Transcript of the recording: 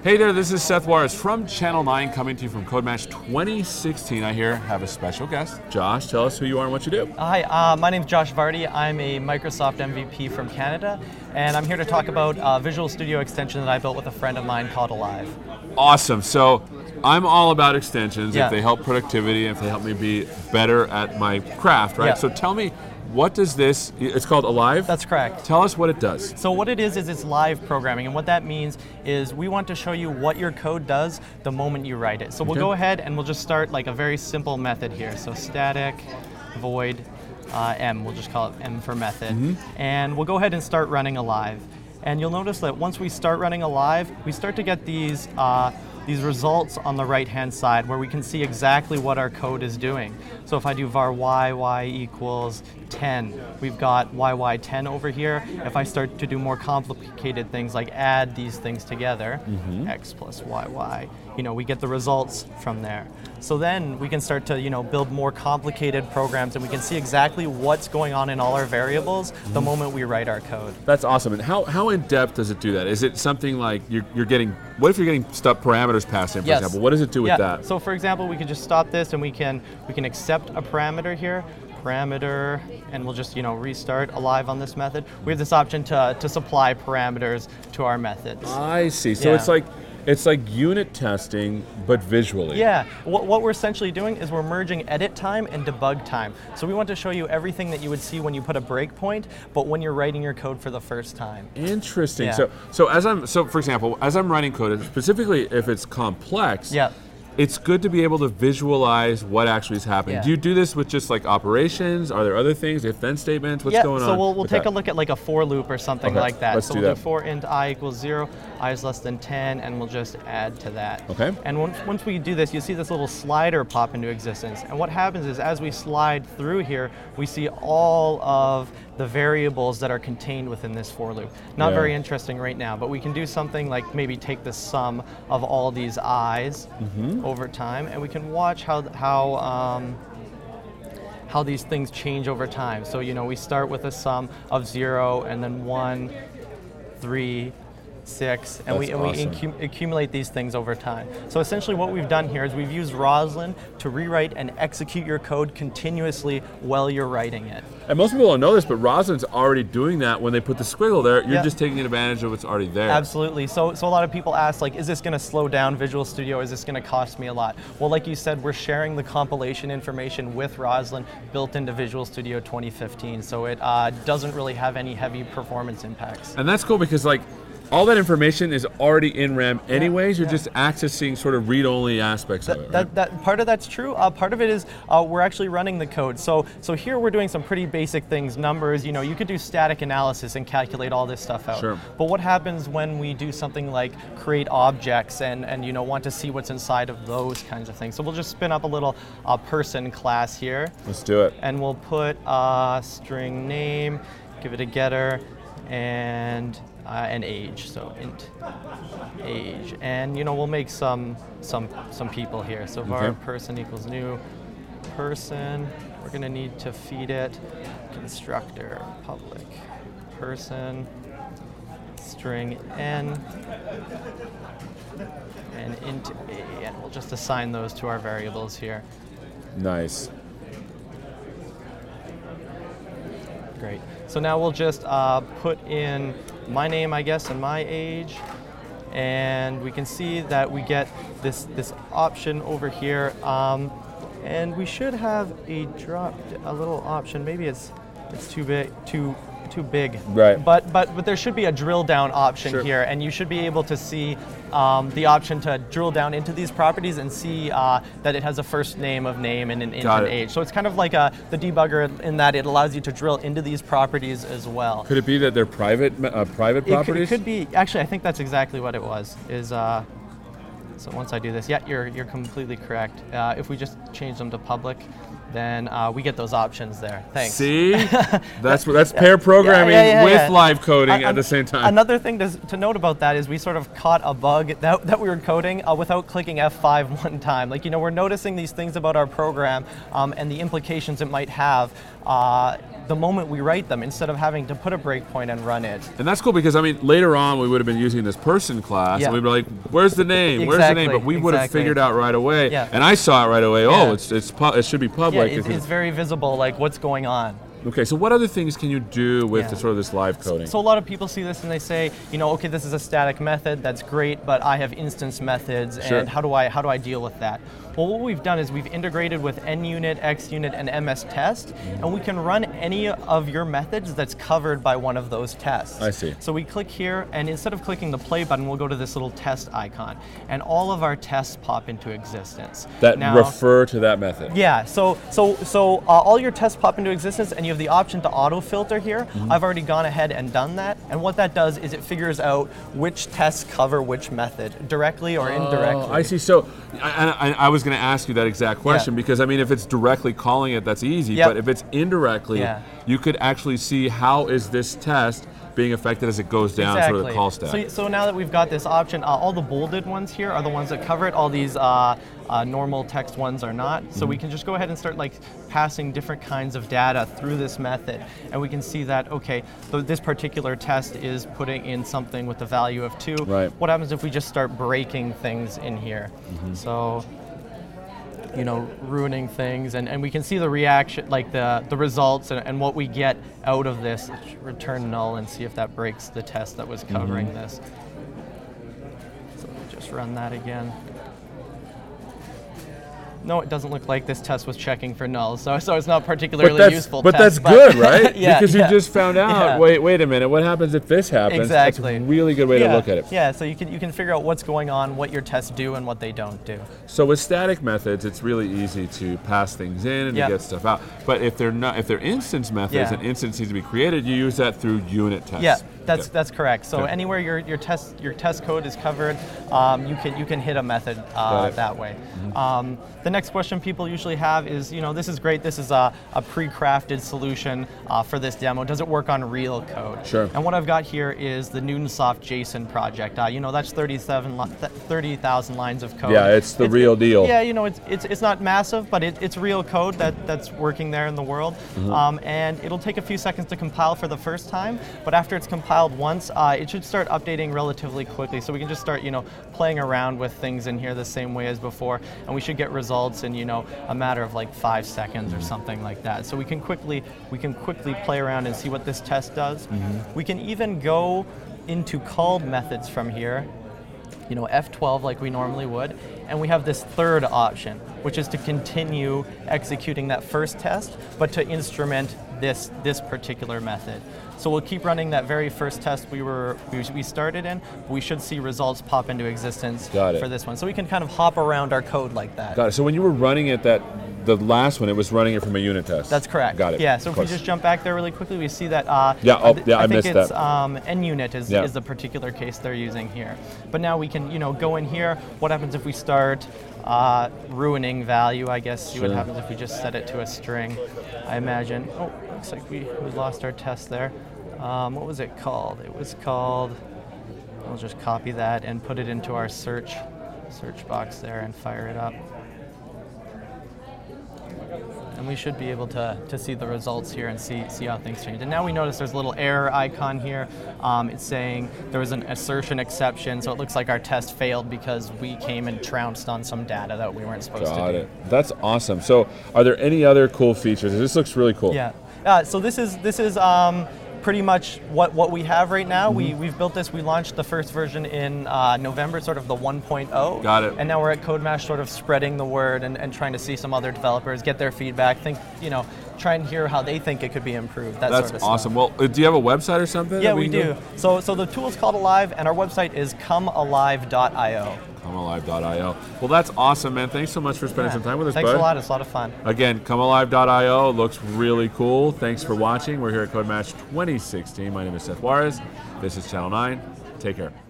Hey there, this is Seth Juarez from Channel 9 coming to you from CodeMatch 2016. I here have a special guest. Josh, tell us who you are and what you do. Hi, my name is Josh Vardy. I'm a Microsoft MVP from Canada, and I'm here to talk about a Visual Studio extension that I built with a friend of mine called Alive. Awesome. So I'm all about extensions Yeah. if they help productivity, if they help me be better at my craft, right? Yeah. So tell me, what does this, it's called Alive? That's correct. Tell us what it does. So what it is it's live programming, and what that means is we want to show you what your code does the moment you write it. So we'll Okay. go ahead and we'll just start like a very simple method here. So static void M, we'll just call it M for method. And we'll go ahead and start running Alive. And you'll notice that once we start running Alive, we start to get these results on the right-hand side where we can see exactly what our code is doing. So if I do var y equals 10, we've got y10 over here. If I start to do more complicated things like add these things together, x plus y, we get the results from there. So then we can start to build more complicated programs, and we can see exactly what's going on in all our variables the moment we write our code. That's awesome. And how in depth does it do that? Is it something like you're getting, what if you're getting stuff parameters passed in, for Yes. example? What does it do with that? So for example, we could just stop this and we can accept a parameter here, parameter, and we'll just restart Alive on this method. We have this option to supply parameters to our methods. I see. So Yeah. it's like unit testing, but visually. Yeah, what we're essentially doing is we're merging edit time and debug time. So we want to show you everything that you would see when you put a breakpoint, but when you're writing your code for the first time. Interesting. Yeah. So for example, as I'm writing code, specifically if it's complex, Yeah. it's good to be able to visualize what actually is happening. Yeah. Do you do this with just like operations? Are there other things, if-then statements? What's Yeah, going on? so we'll with take that? a look at like a for loop or something Okay, like that. let's So do we'll that. do for int I equals 0, I is less than 10, and we'll just add to that. Okay. And once we do this, you see this little slider pop into existence. And what happens is as we slide through here, we see all of the variables that are contained within this for loop. Not Yeah. very interesting right now, but we can do something like maybe take the sum of all these i's over time, and we can watch how these things change over time. So we start with a sum of 0 and then 1, 3, 6, and That's we awesome. accumulate these things over time. So essentially what we've done here is we've used Roslyn to rewrite and execute your code continuously while you're writing it. And most people don't know this, but Roslyn's already doing that when they put the squiggle there. You're Yeah. just taking advantage of what's already there. Absolutely. So a lot of people ask, like, is this going to slow down Visual Studio? Is this going to cost me a lot? Well, like you said, we're sharing the compilation information with Roslyn built into Visual Studio 2015, so it doesn't really have any heavy performance impacts. And that's cool because all that information is already in RAM anyways. You're yeah. just accessing sort of read-only aspects of it, right? That part of that's true. Part of it is we're actually running the code. So here we're doing some pretty basic things, numbers. You could do static analysis and calculate all this stuff out. Sure. But what happens when we do something like create objects and want to see what's inside of those kinds of things? So we'll just spin up a little person class here, Let's do it. and we'll put string name, give it a getter, and an age, so int age, and we'll make some people here. So var Okay. person equals new person. We're gonna need to feed it constructor public person string n and int a, and we'll just assign those to our variables here. Nice. Great. So now we'll just put in my name, I guess, and my age, and we can see that we get this option over here, and we should have a little option. Maybe it's too big, too big. Right. But there should be a drill down option Sure. here, and you should be able to see the option to drill down into these properties and see that it has a first name of name and an int Got and it. age. So it's kind of like the debugger in that it allows you to drill into these properties as well. Could it be that they're private properties? It could be. Actually, I think that's exactly what it was. So once I do this, yeah, you're completely correct. If we just change them to public, then we get those options there. Thanks. See, that's pair programming with live coding at the same time. Another thing to note about that is we sort of caught a bug that we were coding without clicking F5 one time. Like, we're noticing these things about our program and the implications it might have the moment we write them, instead of having to put a breakpoint and run it. And that's cool because, I mean, later on we would have been using this person class and we'd be like, where's the name? Where's the name? But we would have figured out right away. And I saw it right away. Oh, it should be public. Yeah, it's very visible, like what's going on. Okay, so what other things can you do with sort of this live coding? So a lot of people see this and they say, okay, this is a static method, that's great, but I have instance methods, and how do I deal with that? Well, what we've done is we've integrated with NUnit, XUnit, and MS Test, and we can run any of your methods that's covered by one of those tests. I see. So we click here, and instead of clicking the play button, we'll go to this little test icon, and all of our tests pop into existence. That refer to that method. Yeah. So all your tests pop into existence, and you have the option to auto filter here. I've already gone ahead and done that, and what that does is it figures out which tests cover which method, directly or indirectly. I see. So I was going to ask you that exact question because, I mean, if it's directly calling it, that's easy. But if it's indirectly, you could actually see how is this test being affected as it goes down sort of the call stack. So now that we've got this option, all the bolded ones here are the ones that cover it. All these normal text ones are not. So we can just go ahead and start passing different kinds of data through this method, and we can see that, okay, this particular test is putting in something with the value of 2. Right. What happens if we just start breaking things in here? So, ruining things, and we can see the reaction, like the results and what we get out of this. Let's return null and see if that breaks the test that was covering this. So we'll just run that again. No, it doesn't look like this test was checking for nulls, so it's not particularly useful. But test, that's good, right? Because you just found out. Yeah. Wait a minute. What happens if this happens? Exactly. That's a really good way to look at it. Yeah. So you can figure out what's going on, what your tests do, and what they don't do. So with static methods, it's really easy to pass things in and to get stuff out. But if they're instance methods, an instance needs to be created, you use that through unit tests. Yeah. That's correct. So anywhere your test code is covered, you can hit a method that way. The next question people usually have is, this is great. This is a pre-crafted solution for this demo. Does it work on real code? Sure. And what I've got here is the Newtonsoft JSON project. That's 30,000 lines of code. Yeah, it's the real deal. Yeah, it's not massive, but it's real code that's working there in the world. And it'll take a few seconds to compile for the first time, but after it's compiled once, it should start updating relatively quickly. So we can just start, playing around with things in here the same way as before, and we should get results in, a matter of 5 seconds or something like that. So we can quickly play around and see what this test does. We can even go into called methods from here, F12 like we normally would, and we have this third option, which is to continue executing that first test, but to instrument this particular method. So we'll keep running that very first test we started in, but we should see results pop into existence for this one. So we can kind of hop around our code like that. Got it. So when you were running it, the last one, it was running it from a unit test. That's correct. Got it. Yeah, so if we just jump back there really quickly, we see that I missed that. NUnit is the particular case they're using here. But now we can go in here. What happens if we start ruining value, I guess? See what happens if we just set it to a string, I imagine. Oh, looks like we lost our test there. What was it called? It was called, I'll just copy that and put it into our search box there and fire it up. And we should be able to see the results here and see how things change. And now we notice there's a little error icon here. It's saying there was an assertion exception, so it looks like our test failed because we came and trounced on some data that we weren't supposed to do. Got it. That's awesome. So are there any other cool features? This looks really cool. Yeah. So this is pretty much what we have right now. We've built this. We launched the first version in November, sort of the 1.0. Got it. And now we're at CodeMash sort of spreading the word and trying to see some other developers, get their feedback, try and hear how they think it could be improved. That's sort of awesome. stuff. Well, do you have a website or something? Yeah, we do. So the tool's called Alive, and our website is comealive.io. comealive.io. Well, that's awesome, man. Thanks so much for spending some time with us, Thanks bud. a lot. It's a lot of fun. Again, comealive.io looks really cool. Thanks for watching. We're here at CodeMash 2016. My name is Seth Juarez. This is Channel 9. Take care.